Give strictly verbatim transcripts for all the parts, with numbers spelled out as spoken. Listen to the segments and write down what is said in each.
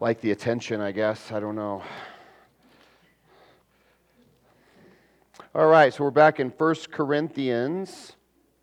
like the attention, I guess. I don't know. All right, so we're back in First Corinthians.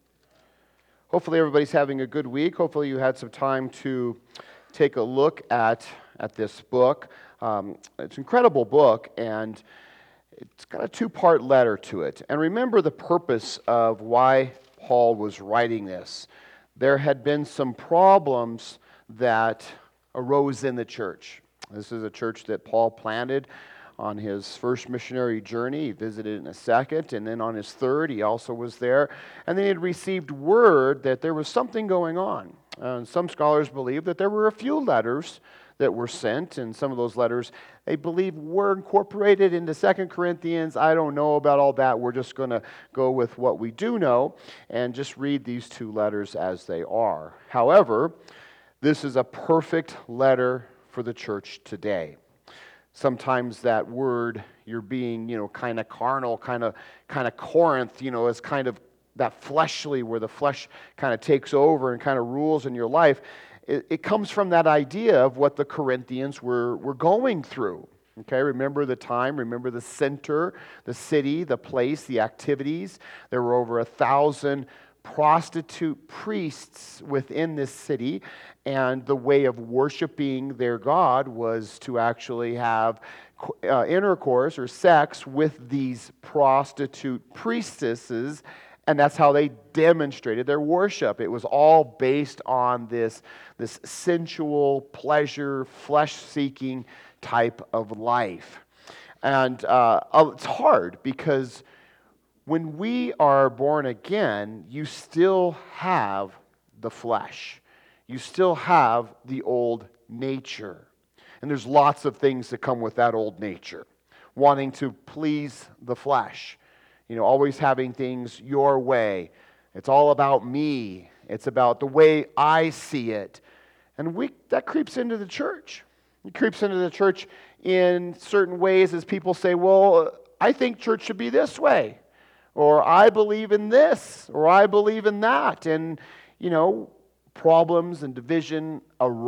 Hopefully everybody's having a good week. Hopefully you had some time to take a look at, at this book. Um, it's an incredible book, and it's got a two-part letter to it. And remember the purpose of why Paul was writing this. There had been some problems that arose in the church. This is a church that Paul planted on his first missionary journey. He visited in a second, and then on his third, he also was there. And then he had received word that there was something going on. Uh, some scholars believe that there were a few letters that were sent, and some of those letters, they believe, were incorporated into Second Corinthians. I don't know about all that. We're just going to go with what we do know and just read these two letters as they are. However, this is a perfect letter for the church today. Sometimes that word, you're being, you know, kind of carnal, kind of kind of Corinth, you know, is kind of that fleshly, where the flesh kind of takes over and kind of rules in your life. It, it comes from that idea of what the Corinthians were, were going through. Okay, remember the time, remember the center, the city, the place, the activities. There were over a thousand prostitute priests within this city, and the way of worshiping their God was to actually have uh, intercourse or sex with these prostitute priestesses, and that's how they demonstrated their worship. It was all based on this, this sensual, pleasure, flesh-seeking type of life. And uh, it's hard because when we are born again, you still have the flesh. You still have the old nature. And there's lots of things that come with that old nature. Wanting to please the flesh. You know, always having things your way. It's all about me. It's about the way I see it. And we that creeps into the church. It creeps into the church in certain ways as people say, well, I think church should be this way. Or I believe in this, or I believe in that. And, you know, problems and division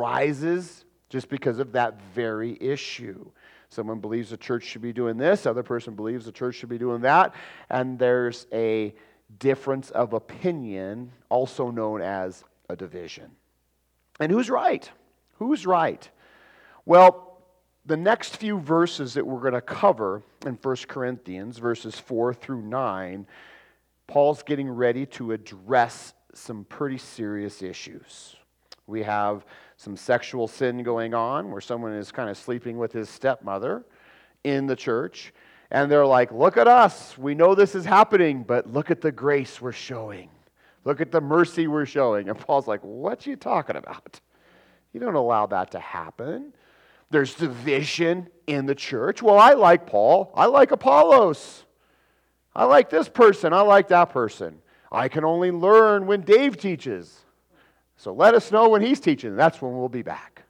arises just because of that very issue. Someone believes the church should be doing this, other person believes the church should be doing that, and there's a difference of opinion, also known as a division. And who's right? Who's right? Well, the next few verses that we're going to cover in First Corinthians, verses four through nine, Paul's getting ready to address some pretty serious issues. We have some sexual sin going on where someone is kind of sleeping with his stepmother in the church, and they're like, look at us, we know this is happening, but look at the grace we're showing. Look at the mercy we're showing. And Paul's like, what you talking about? You don't allow that to happen. There's division in the church. Well, I like Paul. I like Apollos. I like this person. I like that person. I can only learn when Dave teaches. So let us know when he's teaching. That's when we'll be back.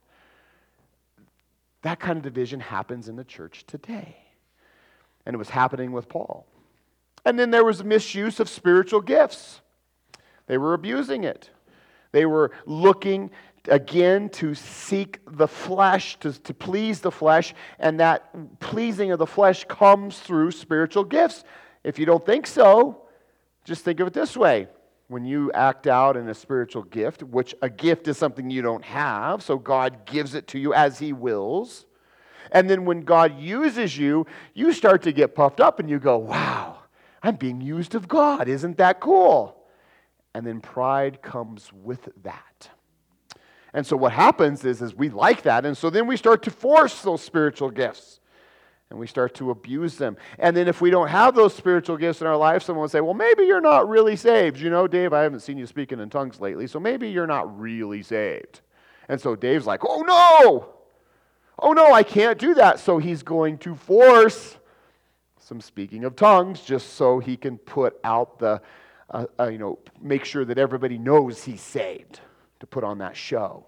That kind of division happens in the church today. And it was happening with Paul. And then there was misuse of spiritual gifts. They were abusing it. They were looking again to seek the flesh, to, to please the flesh, and that pleasing of the flesh comes through spiritual gifts. If you don't think so, just think of it this way. When you act out in a spiritual gift, which a gift is something you don't have, so God gives it to you as He wills, and then when God uses you, you start to get puffed up and you go, wow, I'm being used of God. Isn't that cool? And then pride comes with that. And so what happens is, is we like that, and so then we start to force those spiritual gifts, and we start to abuse them. And then if we don't have those spiritual gifts in our life, someone will say, well, maybe you're not really saved. You know, Dave, I haven't seen you speaking in tongues lately, so maybe you're not really saved. And so Dave's like, oh no! Oh no, I can't do that. So he's going to force some speaking of tongues just so he can put out the, uh, uh, you know, make sure that everybody knows he's saved, to put on that show.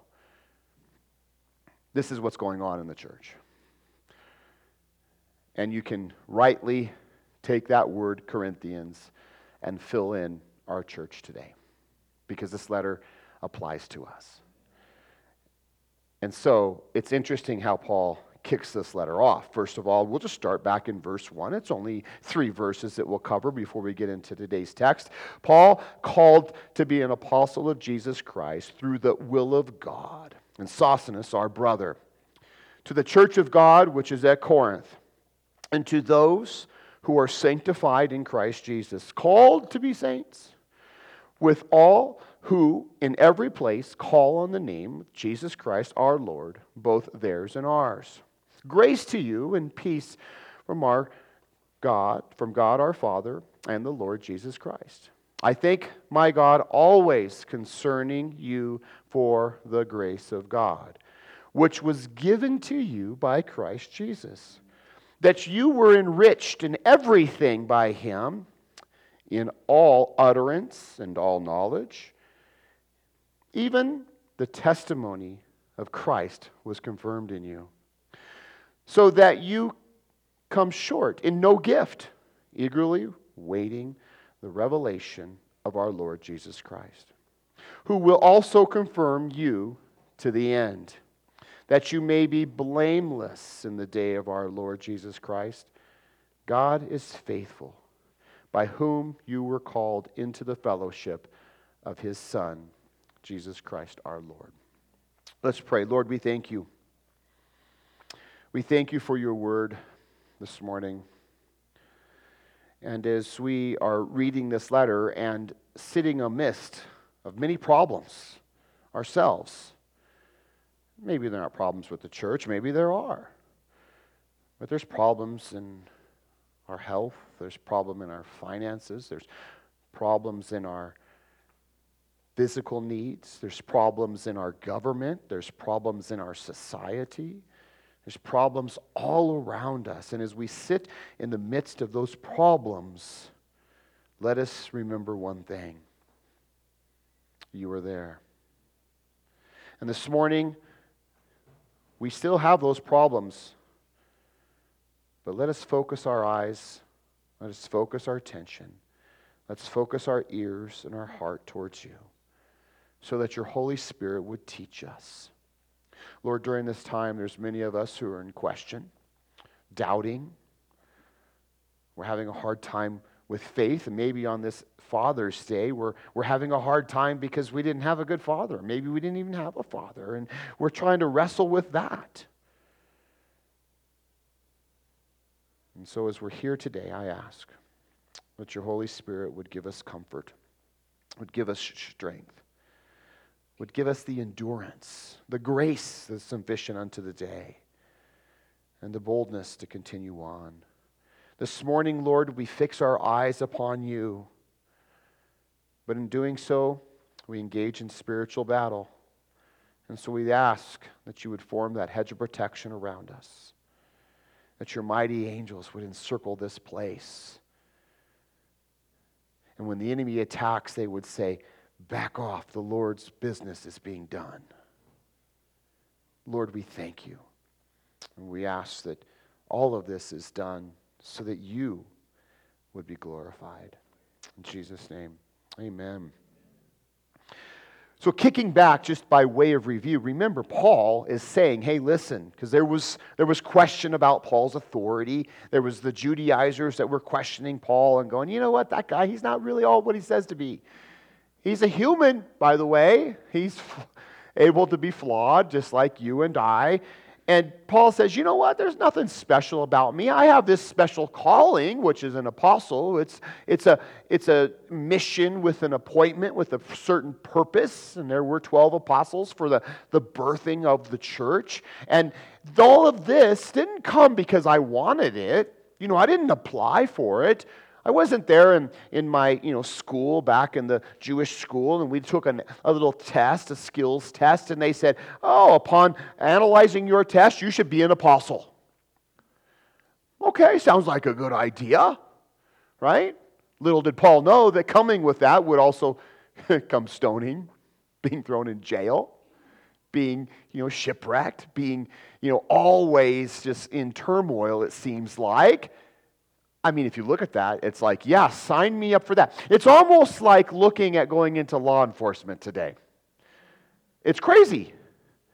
This is what's going on in the church. And you can rightly take that word, Corinthians, and fill in our church today, because this letter applies to us. And so it's interesting how Paul kicks this letter off. First of all, we'll just start back in verse one. It's only three verses that we'll cover before we get into today's text. Paul, called to be an apostle of Jesus Christ through the will of God, and Sosthenes, our brother, to the church of God which is at Corinth, and to those who are sanctified in Christ Jesus, called to be saints, with all who in every place call on the name of Jesus Christ our Lord, both theirs and ours. Grace to you and peace from our God, from God our Father and the Lord Jesus Christ. I thank my God always concerning you for the grace of God, which was given to you by Christ Jesus, that you were enriched in everything by him, in all utterance and all knowledge. Even the testimony of Christ was confirmed in you, so that you come short in no gift, eagerly waiting the revelation of our Lord Jesus Christ, who will also confirm you to the end, that you may be blameless in the day of our Lord Jesus Christ. God is faithful, by whom you were called into the fellowship of his Son, Jesus Christ our Lord. Let's pray. Lord, we thank you. We thank you for your word this morning. And as we are reading this letter and sitting amidst of many problems ourselves, maybe they're not problems with the church, maybe there are. But there's problems in our health, there's problem in our finances, there's problems in our physical needs, there's problems in our government, there's problems in our society, there's problems all around us. And as we sit in the midst of those problems, let us remember one thing. You are there. And this morning, we still have those problems, but let us focus our eyes, let us focus our attention, let's focus our ears and our heart towards you, so that your Holy Spirit would teach us. Lord, during this time, there's many of us who are in question, doubting. We're having a hard time with faith, and maybe on this Father's Day, we're, we're having a hard time because we didn't have a good father. Maybe we didn't even have a father, and we're trying to wrestle with that. And so as we're here today, I ask that your Holy Spirit would give us comfort, would give us strength, would give us the endurance, the grace that's sufficient unto the day, and the boldness to continue on. This morning, Lord, we fix our eyes upon you, but in doing so, we engage in spiritual battle. And so we ask that you would form that hedge of protection around us, that your mighty angels would encircle this place. And when the enemy attacks, they would say, back off, the Lord's business is being done. Lord, we thank you. And we ask that all of this is done so that you would be glorified. In Jesus' name, amen. So kicking back just by way of review, remember Paul is saying, hey, listen, because there was there was question about Paul's authority. There was the Judaizers that were questioning Paul and going, you know what, that guy, he's not really all what he says to be. He's a human, by the way. He's able to be flawed just like you and I. And Paul says, you know what? There's nothing special about me. I have this special calling, which is an apostle. It's, it's, a, it's a mission with an appointment with a certain purpose. And there were twelve apostles for the, the birthing of the church. And all of this didn't come because I wanted it. You know, I didn't apply for it. I wasn't there in, in my you know school, back in the Jewish school, and we took an, a little test, a skills test, and they said, oh, upon analyzing your test, you should be an apostle. Okay, sounds like a good idea, right? Little did Paul know that coming with that would also come stoning, being thrown in jail, being you know shipwrecked, being you know always just in turmoil, it seems like. I mean, if you look at that, it's like, yeah, sign me up for that. It's almost like looking at going into law enforcement today. It's crazy.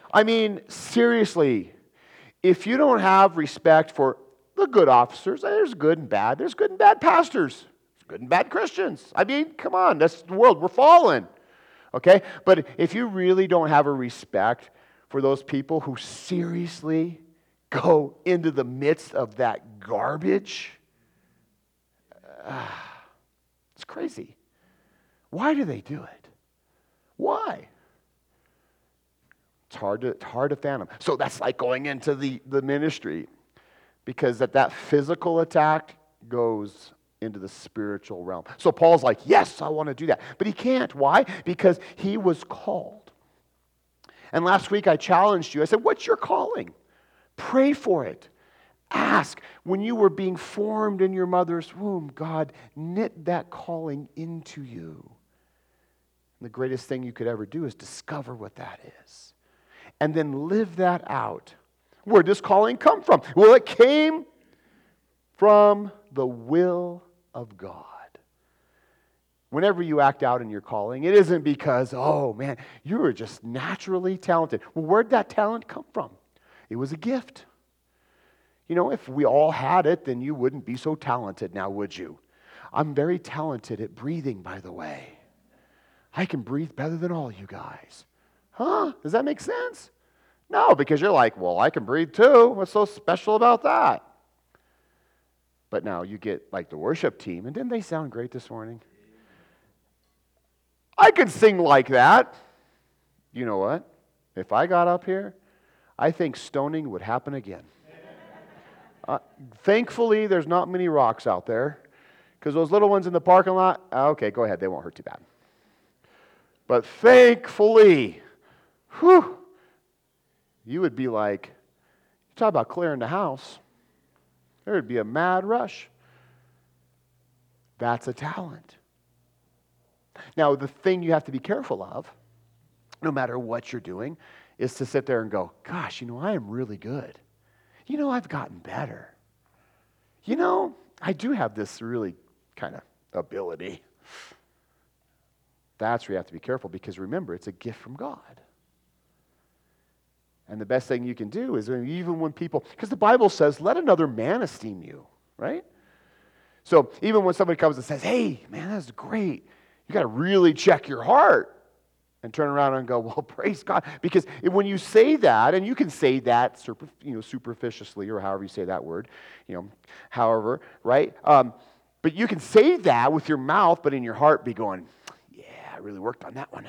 I mean, seriously, if you don't have respect for the good officers, there's good and bad. There's good and bad pastors. There's good and bad Christians. I mean, come on, that's the world. We're fallen. Okay? But if you really don't have a respect for those people who seriously go into the midst of that garbage, uh, it's crazy. Why do they do it? Why? It's hard to, it's hard to fathom. So that's like going into the, the ministry, because that, that physical attack goes into the spiritual realm. So Paul's like, yes, I want to do that. But he can't. Why? Because he was called. And last week I challenged you. I said, what's your calling? Pray for it. Ask. When you were being formed in your mother's womb, God knit that calling into you. And the greatest thing you could ever do is discover what that is. And then live that out. Where did this calling come from? Well, it came from the will of God. Whenever you act out in your calling, it isn't because, oh man, you were just naturally talented. Well, where'd that talent come from? It was a gift. You know, if we all had it, then you wouldn't be so talented now, would you? I'm very talented at breathing, by the way. I can breathe better than all you guys. Huh? Does that make sense? No, because you're like, well, I can breathe too. What's so special about that? But now you get like the worship team, and didn't they sound great this morning? I could sing like that. You know what? If I got up here, I think stoning would happen again. Uh, thankfully, there's not many rocks out there, because those little ones in the parking lot, okay, go ahead, they won't hurt too bad. But thankfully, whew, you would be like, you talk about clearing the house, there would be a mad rush. That's a talent. Now, the thing you have to be careful of, no matter what you're doing, is to sit there and go, gosh, you know, I am really good. You know, I've gotten better. You know, I do have this really kind of ability. That's where you have to be careful, because remember, it's a gift from God. And the best thing you can do is, even when people, because the Bible says, let another man esteem you, right? So even when somebody comes and says, hey, man, that's great, you got to really check your heart and turn around and go, well, praise God. Because when you say that, and you can say that super, you know, superficially, or however you say that word, you know, however, right? Um, but you can say that with your mouth, but in your heart be going, yeah, I really worked on that one.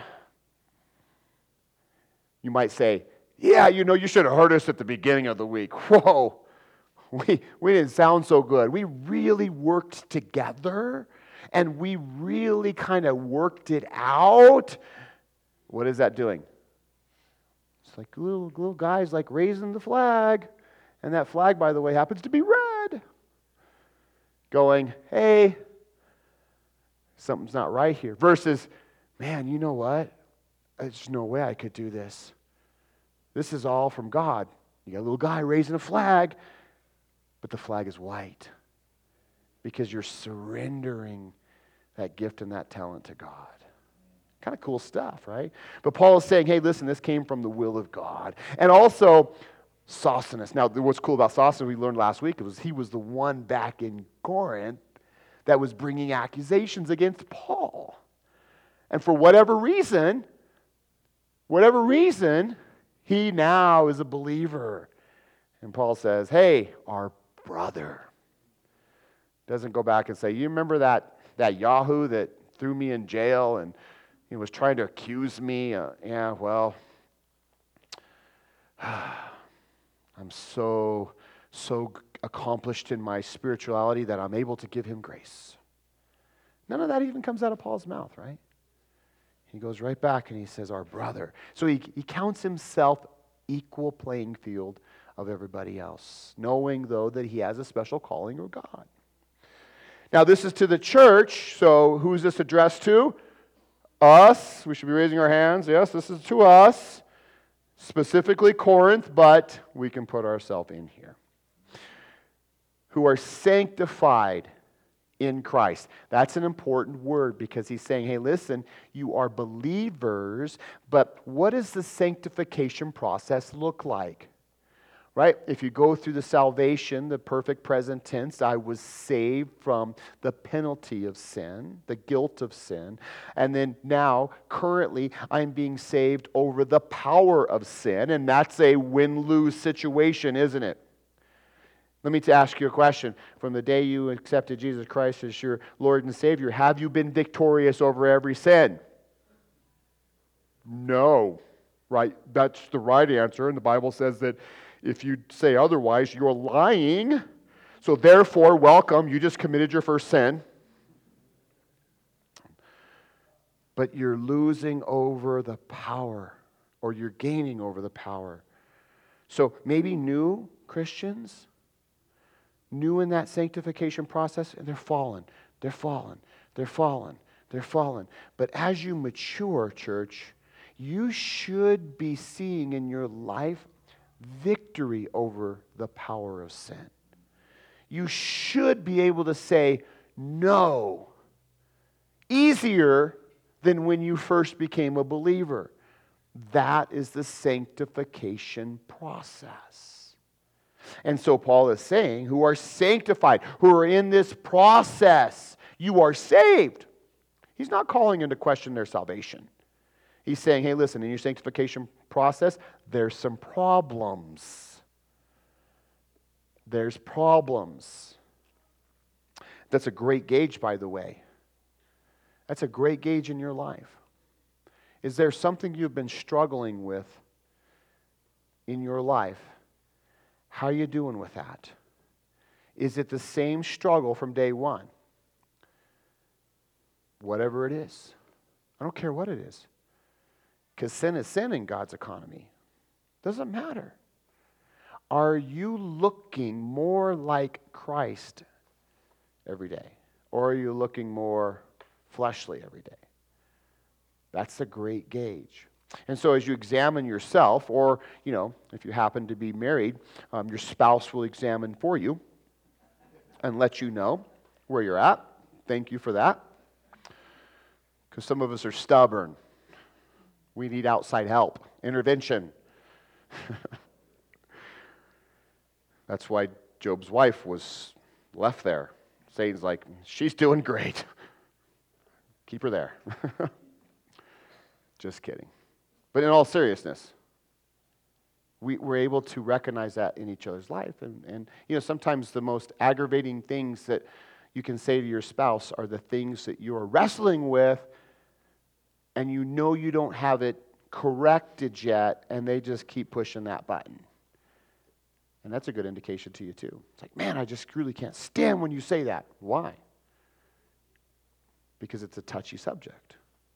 You might say, yeah, you know, you should have heard us at the beginning of the week. Whoa, we, we didn't sound so good. We really worked together, and we really kind of worked it out. What is that doing? It's like little, little guys like raising the flag. And that flag, by the way, happens to be red. Going, hey, something's not right here. Versus, man, you know what? There's no way I could do this. This is all from God. You got a little guy raising a flag, but the flag is white. Because you're surrendering that gift and that talent to God. Kind of cool stuff, right? But Paul is saying, hey, listen, this came from the will of God. And also, Sosthenes. Now, what's cool about Sosthenes, we learned last week, was he was the one back in Corinth that was bringing accusations against Paul. And for whatever reason, whatever reason, he now is a believer. And Paul says, hey, our brother. Doesn't go back and say, you remember that, that Yahoo that threw me in jail and he was trying to accuse me? Uh, yeah, well, I'm so, so accomplished in my spirituality that I'm able to give him grace. None of that even comes out of Paul's mouth, right? He goes right back and he says, our brother. So he, he counts himself equal playing field of everybody else, knowing, though, that he has a special calling of God. Now, this is to the church, so who's this addressed to? Us. We should be raising our hands. Yes, this is to us, specifically Corinth, but we can put ourselves in here. Who are sanctified in Christ. That's an important word because he's saying, hey, listen, you are believers, but what does the sanctification process look like? Right? If you go through the salvation, the perfect present tense, I was saved from the penalty of sin, the guilt of sin. And then now, currently, I'm being saved over the power of sin. And that's a win-lose situation, isn't it? Let me ask you a question. From the day you accepted Jesus Christ as your Lord and Savior, have you been victorious over every sin? No. Right? That's the right answer. And the Bible says that if you say otherwise, you're lying. So therefore, welcome, you just committed your first sin. But you're losing over the power, or you're gaining over the power. So maybe new Christians, new in that sanctification process, and they're fallen, they're fallen, they're fallen, they're fallen. But as you mature, church, you should be seeing in your life victory over the power of sin. You should be able to say no easier than when you first became a believer. That is the sanctification process. And so Paul is saying, who are sanctified, who are in this process, you are saved. He's not calling into question their salvation. He's saying, hey, listen, in your sanctification process, there's some problems. There's problems. That's a great gauge, by the way. That's a great gauge in your life. Is there something you've been struggling with in your life? How are you doing with that? Is it the same struggle from day one? Whatever it is. I don't care what it is. Because sin is sin in God's economy. Doesn't matter. Are you looking more like Christ every day? Or are you looking more fleshly every day? That's a great gauge. And so as you examine yourself, or, you know, if you happen to be married, um, your spouse will examine for you and let you know where you're at. Thank you for that. Because some of us are stubborn. We need outside help, intervention. That's why Job's wife was left there. Satan's like, she's doing great. Keep her there. Just kidding. But in all seriousness, we, we're able to recognize that in each other's life. And, and, you know, sometimes the most aggravating things that you can say to your spouse are the things that you're wrestling with, and you know you don't have it corrected yet, and they just keep pushing that button. And that's a good indication to you too. It's like, man, I just really can't stand when you say that. Why? Because it's a touchy subject.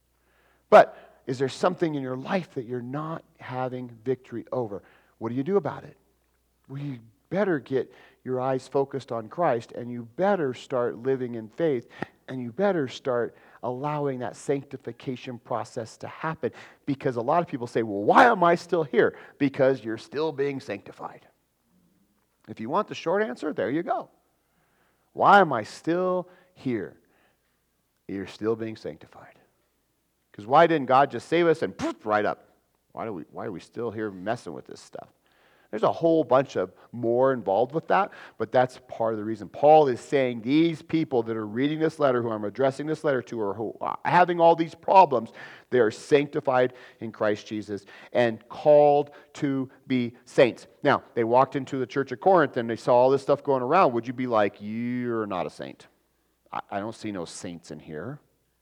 But is there something in your life that you're not having victory over? What do you do about it? Well, you better get your eyes focused on Christ, and you better start living in faith, and you better start allowing that sanctification process to happen. Because a lot of people say, well, why am I still here? Because you're still being sanctified. If you want the short answer, there you go. Why am I still here? You're still being sanctified. Because why didn't God just save us and poof, right up? Why do we? Why are we still here messing with this stuff? There's a whole bunch of more involved with that, but that's part of the reason. Paul is saying these people that are reading this letter, who I'm addressing this letter to, are who are having all these problems, they are sanctified in Christ Jesus and called to be saints. Now, they walked into the church of Corinth and they saw all this stuff going around. Would you be like, you're not a saint? I, I don't see no saints in here.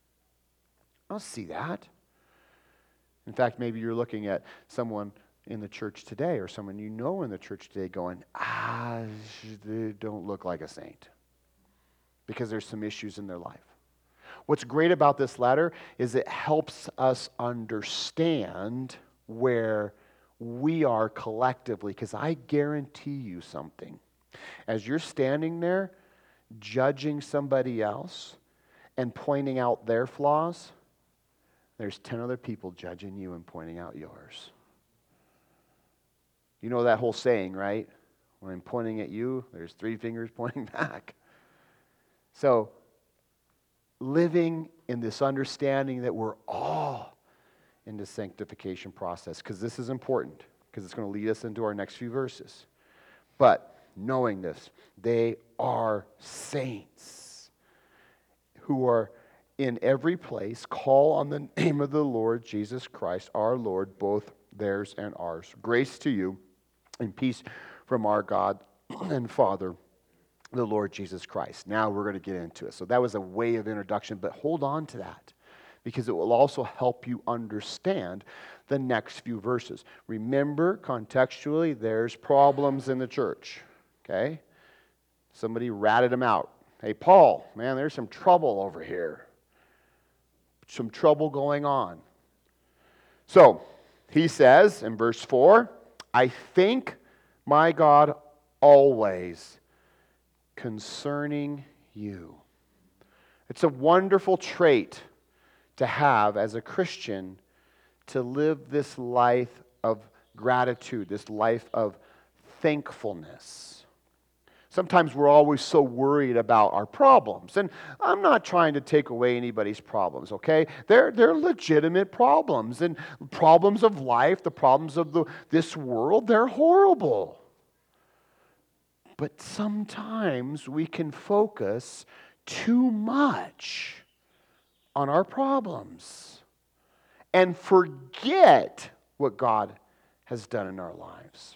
I don't see that. In fact, maybe you're looking at someone in the church today, or someone you know in the church today, going, ah, they don't look like a saint, because there's some issues in their life. What's great about this letter is it helps us understand where we are collectively, because I guarantee you something. As you're standing there judging somebody else and pointing out their flaws, there's ten other people judging you and pointing out yours. You know that whole saying, right? When I'm pointing at you, there's three fingers pointing back. So living in this understanding that we're all in the sanctification process, because this is important, because it's going to lead us into our next few verses. But knowing this, they are saints who are in every place. Call on the name of the Lord Jesus Christ, our Lord, both theirs and ours. Grace to you and peace from our God and Father, the Lord Jesus Christ. Now we're going to get into it. So that was a way of introduction, but hold on to that, because it will also help you understand the next few verses. Remember, contextually, there's problems in the church, okay? Somebody ratted them out. Hey, Paul, man, there's some trouble over here. Some trouble going on. So, he says in verse four, I thank my God always concerning you. It's a wonderful trait to have as a Christian, to live this life of gratitude, this life of thankfulness. Sometimes we're always so worried about our problems, and I'm not trying to take away anybody's problems, okay? They're, they're legitimate problems, and problems of life, the problems of the, this world, they're horrible. But sometimes we can focus too much on our problems and forget what God has done in our lives.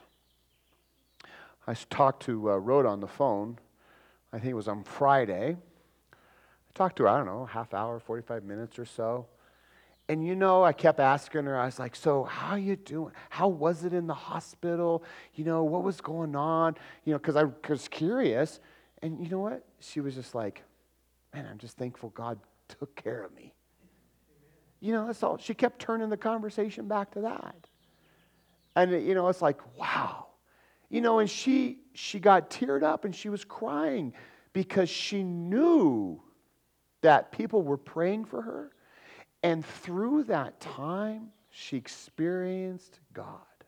I talked to uh, Rhoda on the phone. I think it was on Friday. I talked to her, I don't know, a half hour, forty-five minutes or so. And you know, I kept asking her, I was like, so how you doing? How was it in the hospital? You know, what was going on? You know, because I was curious. And you know what? She was just like, man, I'm just thankful God took care of me. You know, that's all. She kept turning the conversation back to that. And, you know, it's like, wow. You know, and she she got teared up and she was crying because she knew that people were praying for her. And through that time, she experienced God.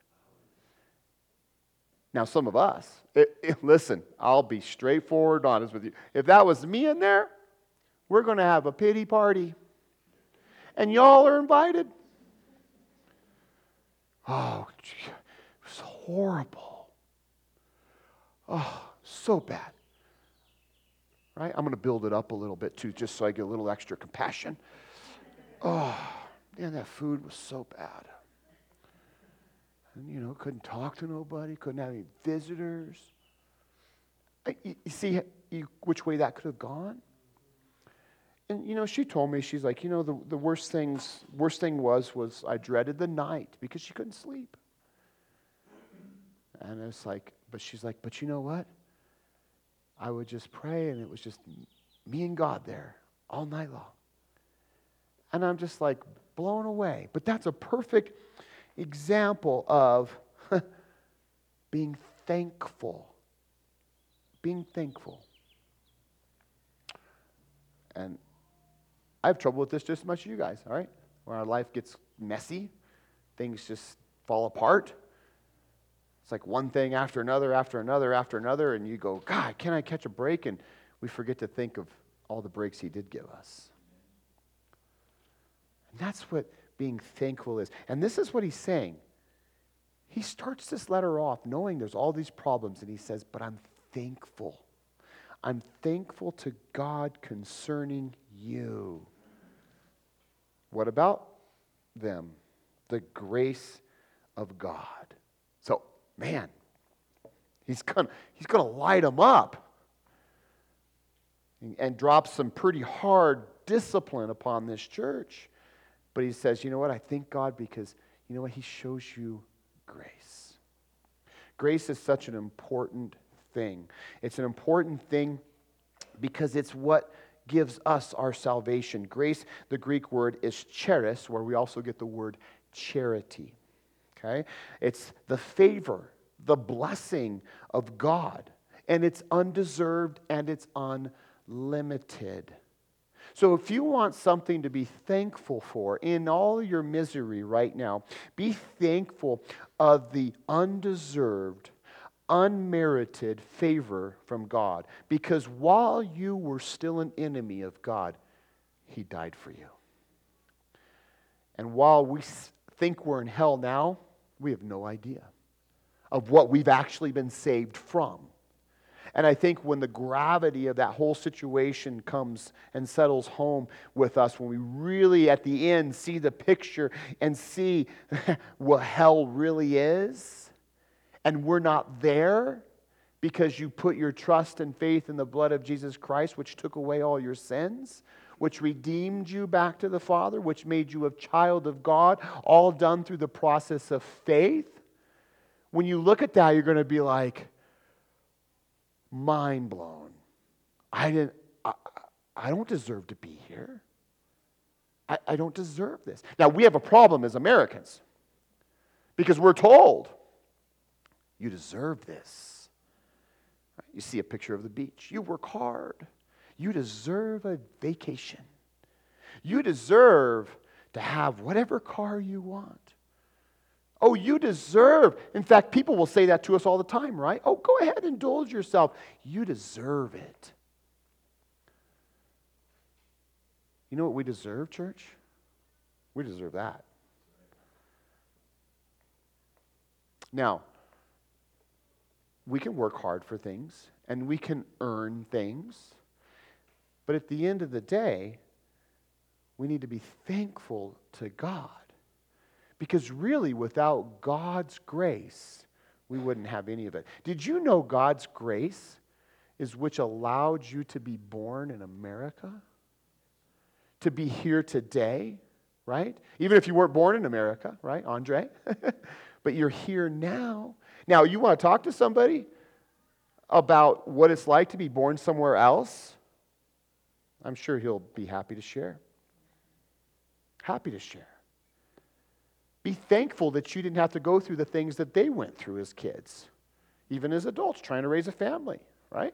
Now, some of us, it, it, listen, I'll be straightforward and honest with you. If that was me in there, we're going to have a pity party. And y'all are invited. Oh, it was horrible. Oh, so bad. Right? I'm going to build it up a little bit too, just so I get a little extra compassion. Oh, man, that food was so bad. And, you know, couldn't talk to nobody, couldn't have any visitors. You, you see you, which way that could have gone? And, you know, she told me, she's like, you know, the, the worst things, worst thing was, was I dreaded the night because she couldn't sleep. And it's like, but she's like, but you know what? I would just pray, and it was just me and God there all night long. And I'm just like blown away. But that's a perfect example of being thankful. Being thankful. And I have trouble with this just as much as you guys, all right? When our life gets messy, things just fall apart. It's like one thing after another, after another, after another, and you go, God, can I catch a break? And we forget to think of all the breaks He did give us. And that's what being thankful is. And this is what he's saying. He starts this letter off knowing there's all these problems, and he says, but I'm thankful. I'm thankful to God concerning you. What about them? The grace of God. So, man, he's gonna he's gonna light them up and, and drop some pretty hard discipline upon this church. But he says, you know what? I thank God because, you know what? He shows you grace. Grace is such an important thing. It's an important thing because it's what gives us our salvation. Grace, the Greek word is charis, where we also get the word charity. Okay? It's the favor, the blessing of God. And it's undeserved and it's unlimited. So if you want something to be thankful for in all your misery right now, be thankful of the undeserved, unmerited favor from God. Because while you were still an enemy of God, He died for you. And while we think we're in hell now, we have no idea of what we've actually been saved from. And I think when the gravity of that whole situation comes and settles home with us, when we really at the end see the picture and see what hell really is, and we're not there because you put your trust and faith in the blood of Jesus Christ, which took away all your sins, which redeemed you back to the Father, which made you a child of God, all done through the process of faith. When you look at that, you're going to be like, mind blown. I didn't. I, I don't deserve to be here. I, I don't deserve this. Now, we have a problem as Americans because we're told, you deserve this. You see a picture of the beach. You work hard. You deserve a vacation. You deserve to have whatever car you want. Oh, you deserve. In fact, people will say that to us all the time, right? Oh, go ahead, indulge yourself. You deserve it. You know what we deserve, church? We deserve that. Now, we can work hard for things, and we can earn things. But at the end of the day, we need to be thankful to God. Because really, without God's grace, we wouldn't have any of it. Did you know God's grace is which allowed you to be born in America? To be here today, right? Even if you weren't born in America, right, Andre? But you're here now. Now, you want to talk to somebody about what it's like to be born somewhere else? I'm sure he'll be happy to share. Happy to share. Be thankful that you didn't have to go through the things that they went through as kids, even as adults trying to raise a family, right?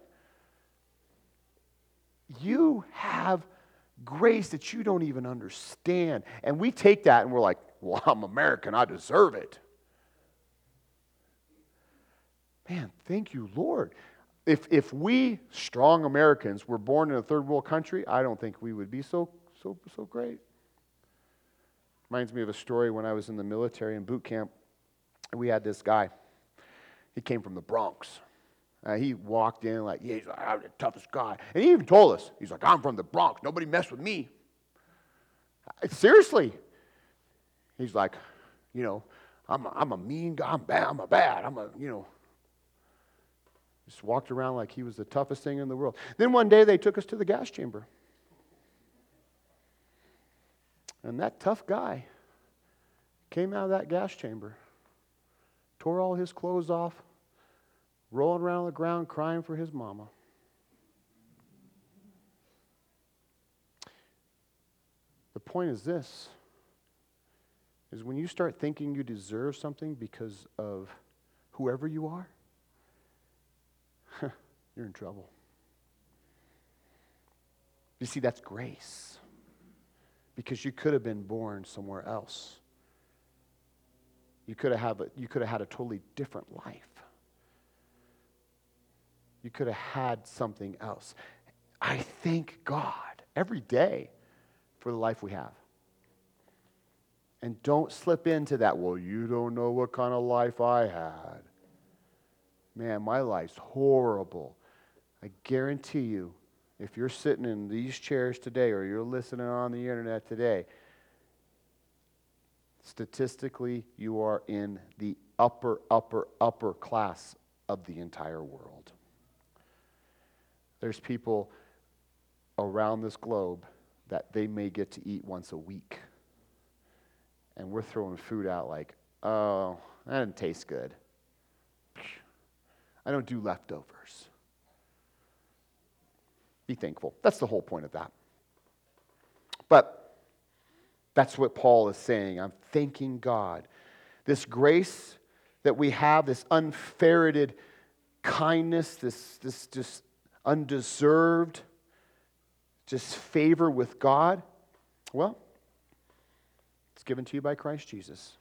You have grace that you don't even understand. And we take that and we're like, well, I'm American, I deserve it. Man, thank you, Lord. If if we, strong Americans, were born in a third world country, I don't think we would be so so so great. Reminds me of a story when I was in the military in boot camp. We had this guy. He came from the Bronx. Uh, he walked in like, yeah, he's like, I'm the toughest guy. And he even told us, he's like, I'm from the Bronx. Nobody mess with me. Uh, seriously. He's like, you know, I'm a, I'm a mean guy. I'm bad. I'm a bad. I'm a, you know. Just walked around like he was the toughest thing in the world. Then one day they took us to the gas chamber. And that tough guy came out of that gas chamber, tore all his clothes off, rolling around on the ground crying for his mama. The point is this, is when you start thinking you deserve something because of whoever you are, you're in trouble. You see, that's grace. Because you could have been born somewhere else. You could have had a, you could have had a totally different life. You could have had something else. I thank God every day for the life we have. And don't slip into that, well, you don't know what kind of life I had. Man, my life's horrible. I guarantee you, if you're sitting in these chairs today or you're listening on the internet today, statistically, you are in the upper, upper, upper class of the entire world. There's people around this globe that they may get to eat once a week. And we're throwing food out like, oh, that didn't taste good. I don't do leftovers. Be thankful. That's the whole point of that. But that's what Paul is saying. I'm thanking God. This grace that we have, this unmerited kindness, this, this just undeserved just favor with God, well, it's given to you by Christ Jesus.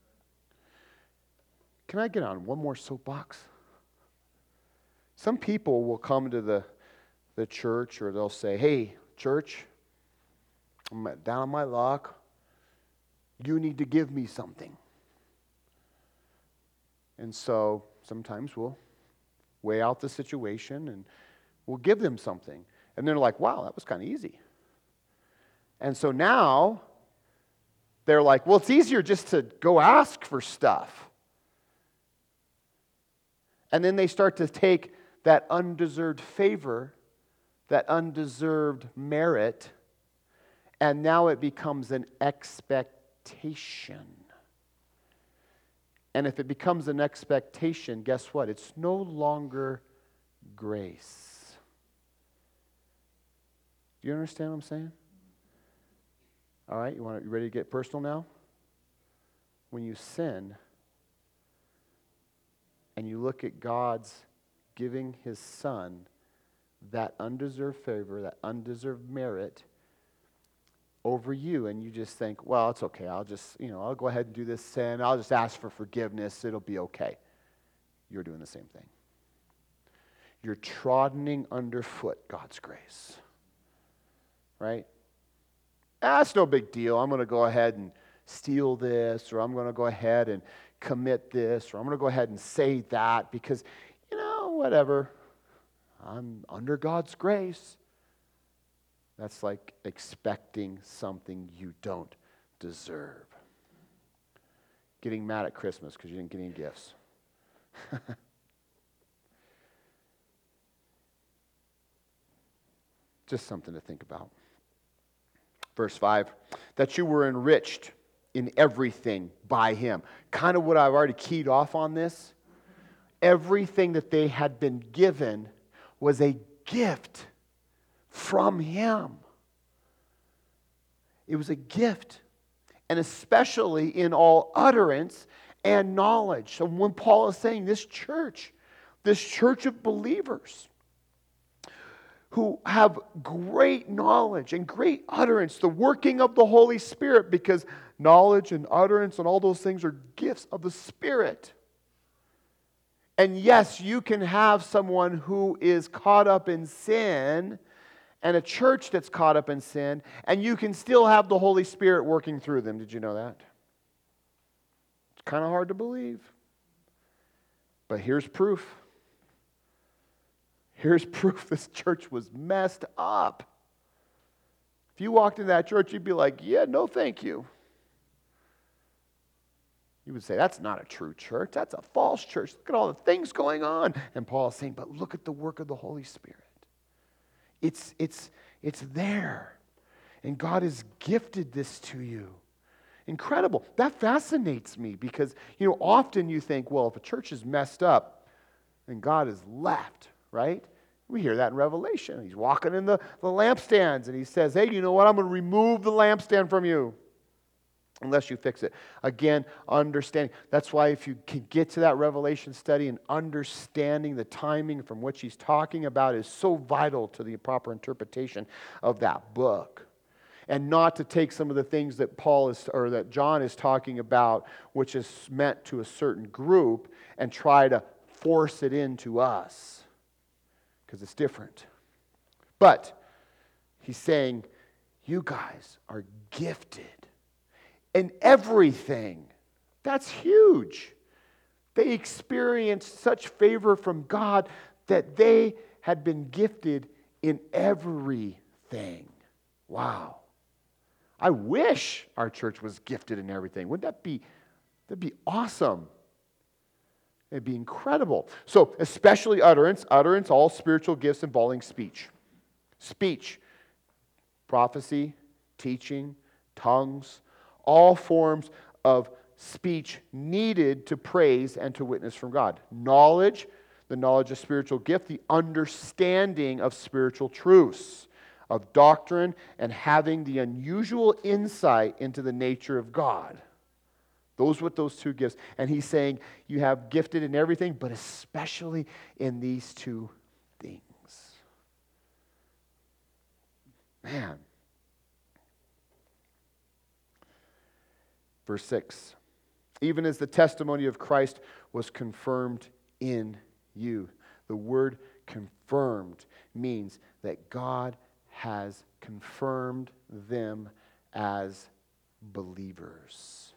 Can I get on one more soapbox? Some people will come to the, the church or they'll say, hey, church, I'm down on my luck. You need to give me something. And so sometimes we'll weigh out the situation and we'll give them something. And they're like, wow, that was kind of easy. And so now they're like, well, it's easier just to go ask for stuff. And then they start to take that undeserved favor, that undeserved merit, and now it becomes an expectation. And if it becomes an expectation, guess what? It's no longer grace. Do you understand what I'm saying? All right, you want you ready to get personal now? When you sin and you look at God's giving his son that undeserved favor, that undeserved merit over you, and you just think, well, it's okay. I'll just, you know, I'll go ahead and do this sin. I'll just ask for forgiveness. It'll be okay. You're doing the same thing. You're troddening underfoot God's grace. Right? That's no big deal. I'm going to go ahead and steal this, or I'm going to go ahead and commit this, or I'm going to go ahead and say that because, you know, whatever. I'm under God's grace. That's like expecting something you don't deserve. Getting mad at Christmas because you didn't get any gifts. Just something to think about. Verse five, that you were enriched in everything by him. Kind of what I've already keyed off on this. Everything that they had been given was a gift from him. It was a gift. And especially in all utterance and knowledge. So when Paul is saying this church, this church of believers who have great knowledge and great utterance, the working of the Holy Spirit, because knowledge and utterance and all those things are gifts of the Spirit. And yes, you can have someone who is caught up in sin and a church that's caught up in sin, and you can still have the Holy Spirit working through them. Did you know that? It's kind of hard to believe. But here's proof. Here's proof this church was messed up. If you walked into that church, you'd be like, yeah, no thank you. You would say, that's not a true church. That's a false church. Look at all the things going on. And Paul is saying, but look at the work of the Holy Spirit. It's, it's, it's there. And God has gifted this to you. Incredible. That fascinates me because, you know, often you think, well, if a church is messed up, then God is left, right? We hear that in Revelation. He's walking in the, the lampstands and he says, hey, you know what? I'm going to remove the lampstand from you unless you fix it. Again, understanding. That's why if you can get to that Revelation study and understanding the timing from which he's talking about is so vital to the proper interpretation of that book. And not to take some of the things that Paul is, or that John is talking about, which is meant to a certain group, and try to force it into us. Because it's different. But he's saying, you guys are gifted in everything. That's huge. They experienced such favor from God that they had been gifted in everything. Wow. I wish our church was gifted in everything. Wouldn't that be, that'd be awesome. It'd be incredible. So, especially utterance, utterance, all spiritual gifts involving speech. Speech, prophecy, teaching, tongues, all forms of speech needed to praise and to witness from God. Knowledge, the knowledge of spiritual gift, the understanding of spiritual truths, of doctrine, and having the unusual insight into the nature of God. Those with those two gifts. And he's saying you have gifted in everything, but especially in these two things. Man. Verse six. Even as the testimony of Christ was confirmed in you. The word confirmed means that God has confirmed them as believers.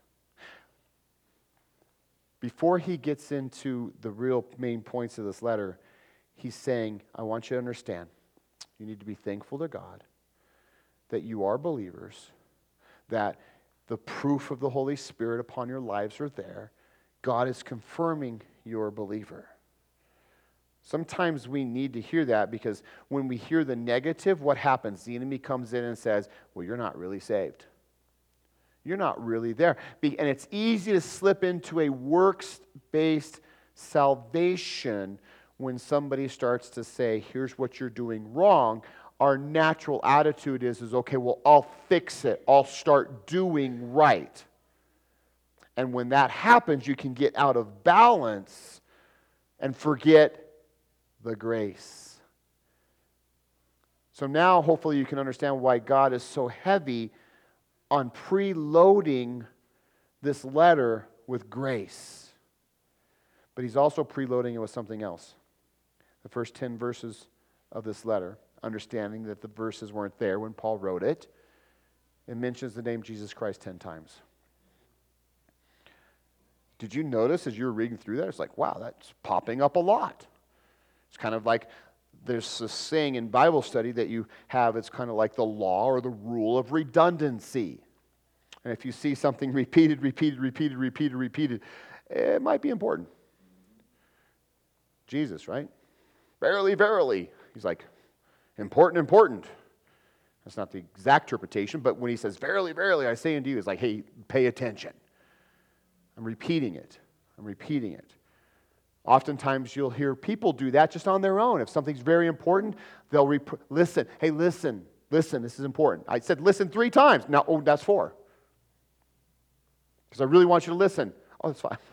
Before he gets into the real main points of this letter, he's saying, I want you to understand, you need to be thankful to God that you are believers, that the proof of the Holy Spirit upon your lives are there. God is confirming you're a believer. Sometimes we need to hear that because when we hear the negative, what happens? The enemy comes in and says, well, you're not really saved. You're not really there. And it's easy to slip into a works-based salvation when somebody starts to say, here's what you're doing wrong. Our natural attitude is, is okay, well, I'll fix it. I'll start doing right. And when that happens, you can get out of balance and forget the grace. So now, hopefully, you can understand why God is so heavy on preloading this letter with grace. But he's also preloading it with something else. The first ten verses of this letter, understanding that the verses weren't there when Paul wrote it, it mentions the name Jesus Christ ten times. Did you notice as you were reading through that? It's like, wow, that's popping up a lot. It's kind of like there's a saying in Bible study that you have, it's kind of like the law or the rule of redundancy. And if you see something repeated, repeated, repeated, repeated, repeated, it might be important. Jesus, right? Verily, verily. He's like, important, important. That's not the exact interpretation, but when he says, verily, verily, I say unto you, it's like, hey, pay attention. I'm repeating it. I'm repeating it. Oftentimes you'll hear people do that just on their own. If something's very important, they'll rep- listen. Hey, listen, listen, this is important. I said listen three times. Now, oh, that's four. Because I really want you to listen. Oh, that's fine.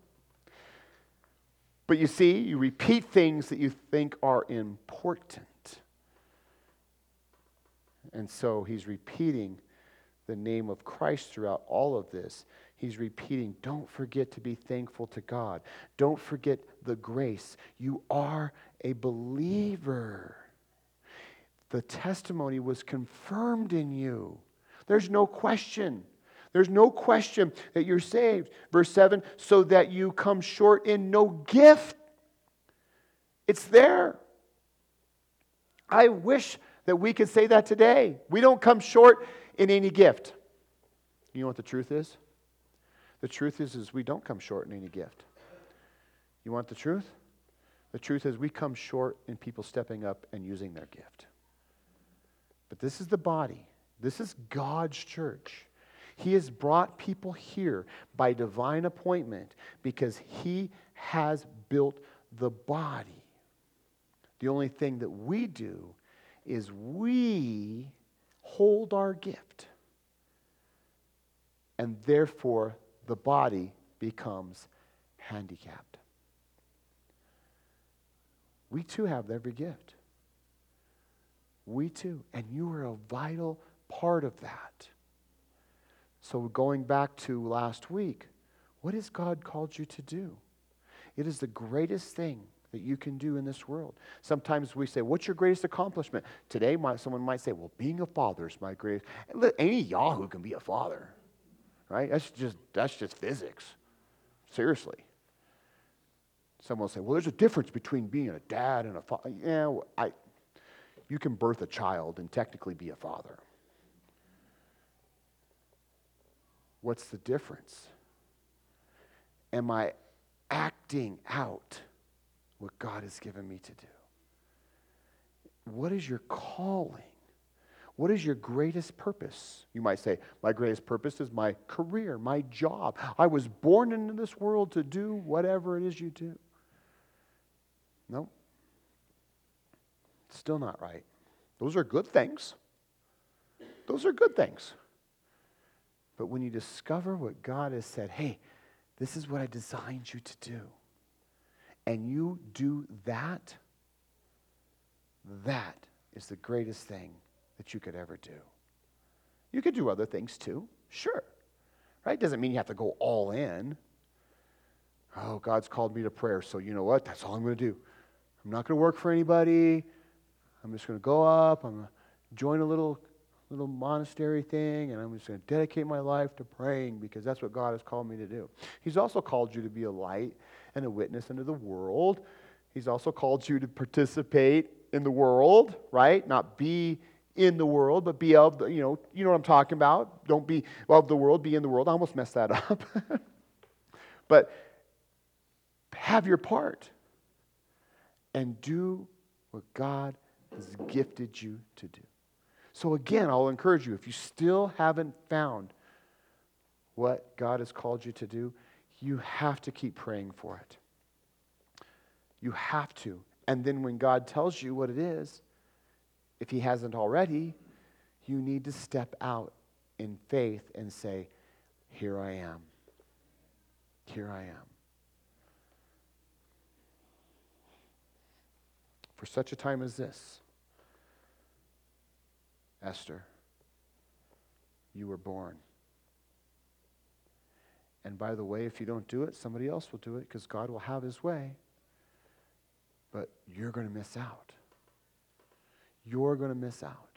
But you see, you repeat things that you think are important. And so he's repeating the name of Christ throughout all of this. He's repeating, don't forget to be thankful to God. Don't forget the grace. You are a believer. The testimony was confirmed in you. There's no question. There's no question that you're saved. Verse seven, so that you come short in no gift. It's there. I wish that we could say that today. We don't come short in any gift. You know what the truth is? The truth is, is we don't come short in any gift. You want the truth? The truth is we come short in people stepping up and using their gift. But this is the body. This is God's church. He has brought people here by divine appointment because He has built the body. The only thing that we do is we hold our gift. And therefore, the body becomes handicapped. We too have every gift. We too. And you are a vital part of that. So going back to last week, what has God called you to do? It is the greatest thing that you can do in this world. Sometimes we say, what's your greatest accomplishment? Today, my, someone might say, well, being a father is my greatest. Any yahoo can be a father. Right? That's just that's just physics. Seriously. Someone will say, well, there's a difference between being a dad and a father. Yeah, well, I, you can birth a child and technically be a father. What's the difference? Am I acting out what God has given me to do? What is your calling? What is your greatest purpose? You might say, my greatest purpose is my career, my job. I was born into this world to do whatever it is you do. No. Still not right. Those are good things. Those are good things. But when you discover what God has said, hey, this is what I designed you to do, and you do that, that is the greatest thing that you could ever do. You could do other things too, sure. Right? Doesn't mean you have to go all in. Oh, God's called me to prayer, so you know what? That's all I'm going to do. I'm not going to work for anybody. I'm just going to go up. I'm going to join a little little monastery thing, and I'm just going to dedicate my life to praying because that's what God has called me to do. He's also called you to be a light and a witness unto the world. He's also called you to participate in the world, right? Not be in the world, but be of the, you know, you know what I'm talking about. Don't be of the world, be in the world. I almost messed that up. But have your part and do what God has gifted you to do. So again, I'll encourage you, if you still haven't found what God has called you to do, you have to keep praying for it. You have to. And then when God tells you what it is, if He hasn't already, you need to step out in faith and say, here I am. Here I am. For such a time as this, Esther, you were born. And by the way, if you don't do it, somebody else will do it because God will have His way. But you're going to miss out. You're going to miss out.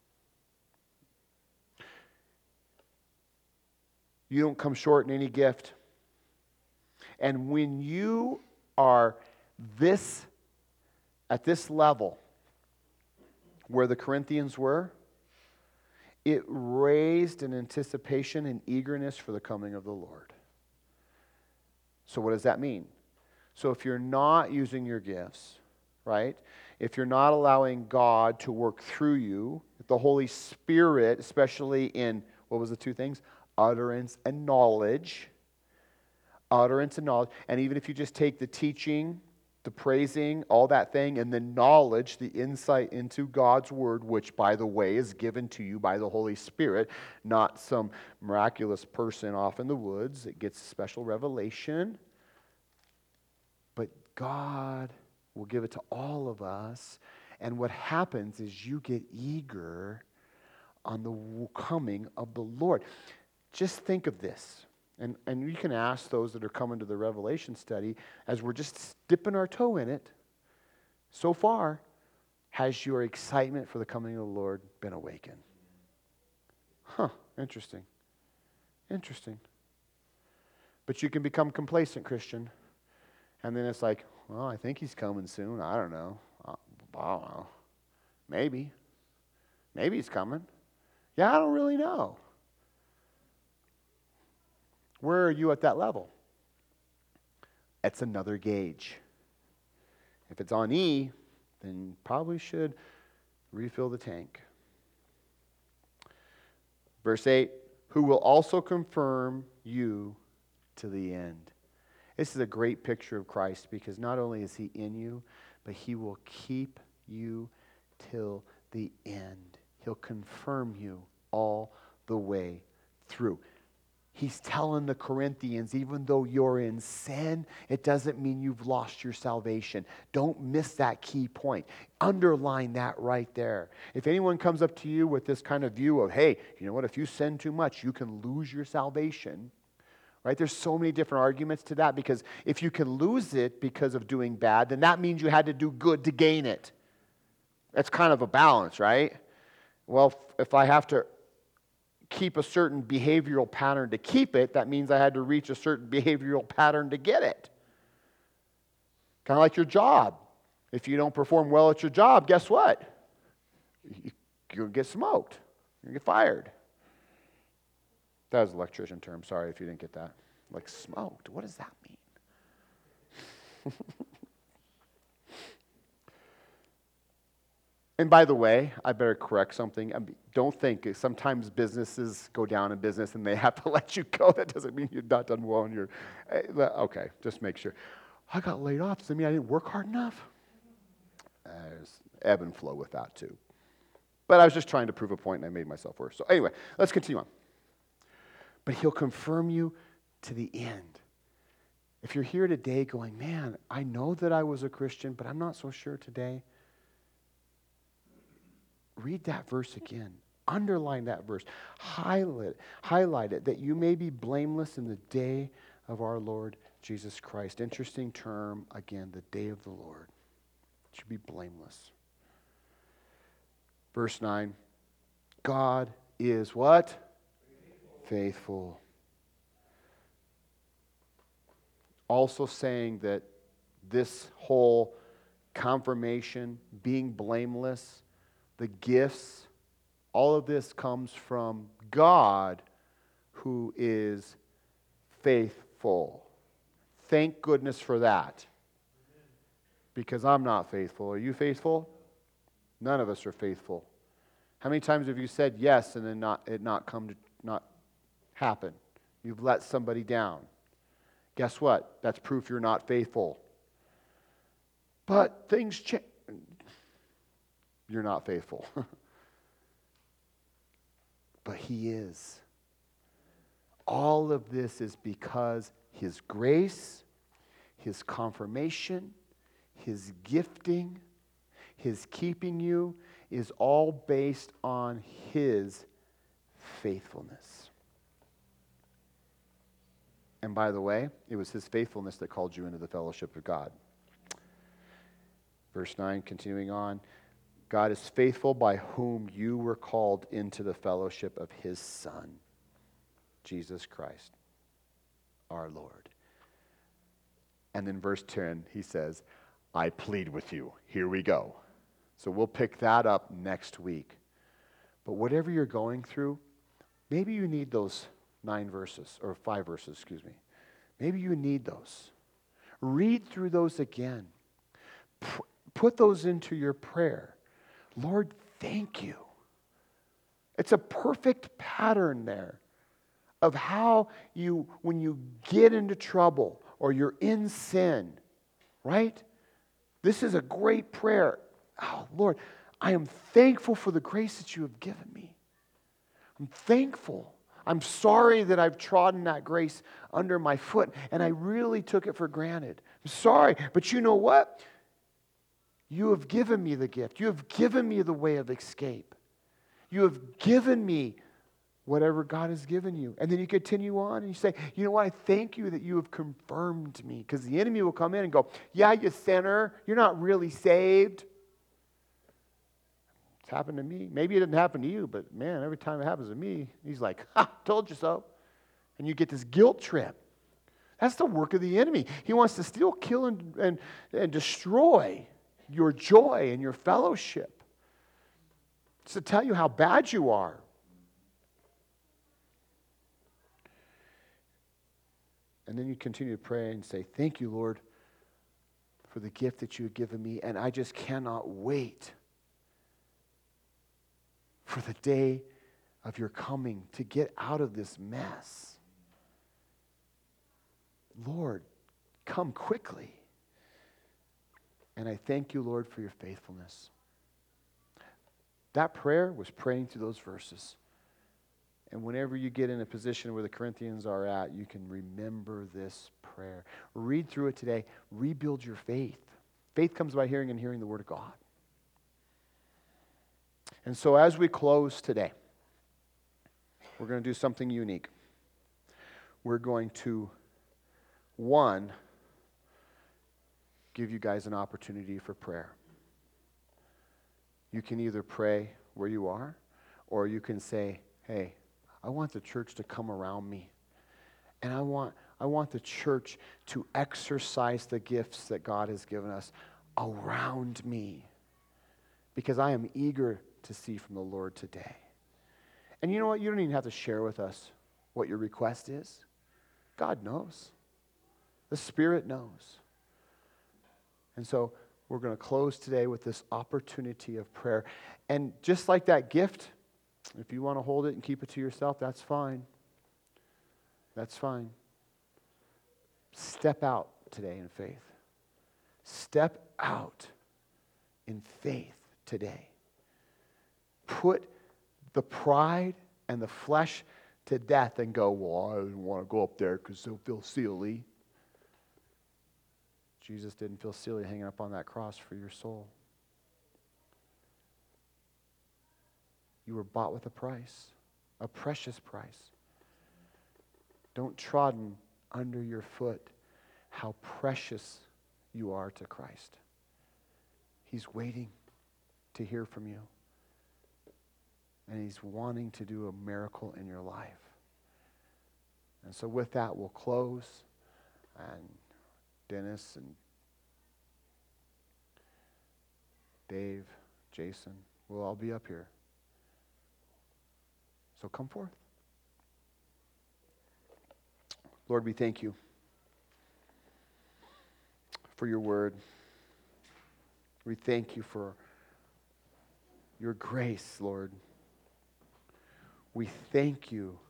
You don't come short in any gift. And when you are this, at this level, where the Corinthians were, it raised an anticipation and eagerness for the coming of the Lord. So what does that mean? So if you're not using your gifts, right? If you're not allowing God to work through you, the Holy Spirit, especially in, what was the two things? Utterance and knowledge. Utterance and knowledge. And even if you just take the teaching, the praising, all that thing, and the knowledge, the insight into God's Word, which, by the way, is given to you by the Holy Spirit, not some miraculous person off in the woods. It gets special revelation. But God will give it to all of us. And what happens is you get eager on the coming of the Lord. Just think of this. And, and you can ask those that are coming to the Revelation study, as we're just dipping our toe in it, so far, has your excitement for the coming of the Lord been awakened? Huh, interesting. Interesting. But you can become complacent, Christian. And then it's like, well, I think He's coming soon. I don't know. I don't know. Maybe. Maybe He's coming. Yeah, I don't really know. Where are you at that level? That's another gauge. If it's on E, then you probably should refill the tank. Verse eight, who will also confirm you to the end. This is a great picture of Christ because not only is He in you, but He will keep you till the end. He'll confirm you all the way through. He's telling the Corinthians, even though you're in sin, it doesn't mean you've lost your salvation. Don't miss that key point. Underline that right there. If anyone comes up to you with this kind of view of, hey, you know what, if you sin too much, you can lose your salvation, right? There's so many different arguments to that, because if you can lose it because of doing bad, then that means you had to do good to gain it. That's kind of a balance, right? Well, if I have to keep a certain behavioral pattern to keep it, that means I had to reach a certain behavioral pattern to get it. Kind of like your job. If you don't perform well at your job, guess what? You'll get smoked. You'll get fired. That was an electrician term. Sorry if you didn't get that. Like smoked. What does that mean? And by the way, I better correct something. I mean, don't think sometimes businesses go down in business and they have to let you go. That doesn't mean you're not done well. And you're okay. Just make sure. I got laid off. Does that mean I didn't work hard enough? Uh, there's ebb and flow with that too. But I was just trying to prove a point, and I made myself worse. So anyway, let's continue on. But He'll confirm you to the end. If you're here today going, man, I know that I was a Christian, but I'm not so sure today. Read that verse again. Underline that verse. Highlight it, highlight it, that you may be blameless in the day of our Lord Jesus Christ. Interesting term, again, the day of the Lord. It should be blameless. Verse nine, God is what? Faithful. Also saying that this whole confirmation, being blameless, the gifts, all of this comes from God who is faithful. Thank goodness for that. Because I'm not faithful. Are you faithful? None of us are faithful. How many times have you said yes and then not it not come to not happen? You've let somebody down. Guess what? That's proof you're not faithful. But things change. You're not faithful. But He is. All of this is because His grace, His confirmation, His gifting, His keeping you is all based on His faithfulness. And by the way, it was His faithfulness that called you into the fellowship of God. Verse nine, continuing on, God is faithful by whom you were called into the fellowship of His Son, Jesus Christ, our Lord. And then verse ten, he says, I plead with you. Here we go. So we'll pick that up next week. But whatever you're going through, maybe you need those nine verses, or five verses, excuse me. Maybe you need those. Read through those again. P- put those into your prayer. Lord, thank you. It's a perfect pattern there of how you, when you get into trouble or you're in sin, right? This is a great prayer. Oh, Lord, I am thankful for the grace that you have given me. I'm thankful. I'm sorry that I've trodden that grace under my foot, and I really took it for granted. I'm sorry, but you know what? You have given me the gift. You have given me the way of escape. You have given me whatever God has given you. And then you continue on and you say, you know what, I thank you that you have confirmed me. Because the enemy will come in and go, yeah, you sinner, you're not really saved. It's happened to me. Maybe it didn't happen to you, but man, every time it happens to me, he's like, ha, told you so. And you get this guilt trip. That's the work of the enemy. He wants to steal, kill, and, and, and destroy your joy and your fellowship. It's to tell you how bad you are. And then you continue to pray and say, thank you, Lord, for the gift that you have given me. And I just cannot wait for the day of your coming to get out of this mess. Lord, come quickly. And I thank you, Lord, for your faithfulness. That prayer was praying through those verses. And whenever you get in a position where the Corinthians are at, you can remember this prayer. Read through it today. Rebuild your faith. Faith comes by hearing and hearing the Word of God. And so as we close today, we're going to do something unique. We're going to, one, give you guys an opportunity for prayer. You can either pray where you are, or you can say, hey, I want the church to come around me. And I want, I want the church to exercise the gifts that God has given us around me. Because I am eager to see from the Lord today. And you know what? You don't even have to share with us what your request is. God knows. The Spirit knows. And so we're going to close today with this opportunity of prayer. And just like that gift, if you want to hold it and keep it to yourself, that's fine. That's fine. Step out today in faith. Step out in faith today. Put the pride and the flesh to death and go, well, I don't want to go up there because they'll feel silly. Jesus didn't feel silly hanging up on that cross for your soul. You were bought with a price, a precious price. Don't trodden under your foot how precious you are to Christ. He's waiting to hear from you. And he's wanting to do a miracle in your life. And so with that, we'll close. And Dennis and Dave, Jason, we'll all be up here. So come forth. Lord, we thank you for your word. We thank you for your grace, Lord. We thank you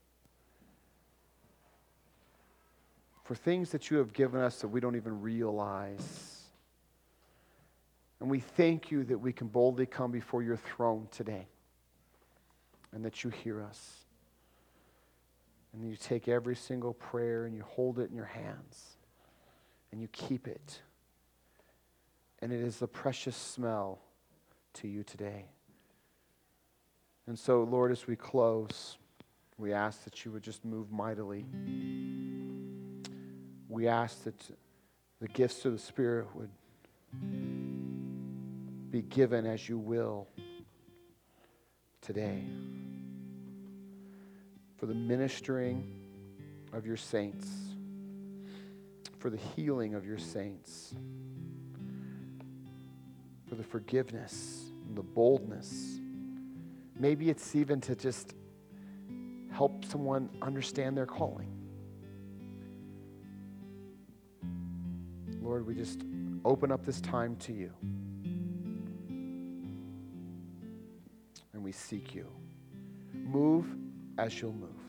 for things that you have given us that we don't even realize. And we thank you that we can boldly come before your throne today and that you hear us. And you take every single prayer and you hold it in your hands and you keep it. And it is a precious smell to you today. And so, Lord, as we close, we ask that you would just move mightily. We ask that the gifts of the Spirit would be given as you will today for the ministering of your saints, for the healing of your saints, for the forgiveness and the boldness. Maybe it's even to just help someone understand their calling. Lord, we just open up this time to you. And we seek you. Move as you'll move.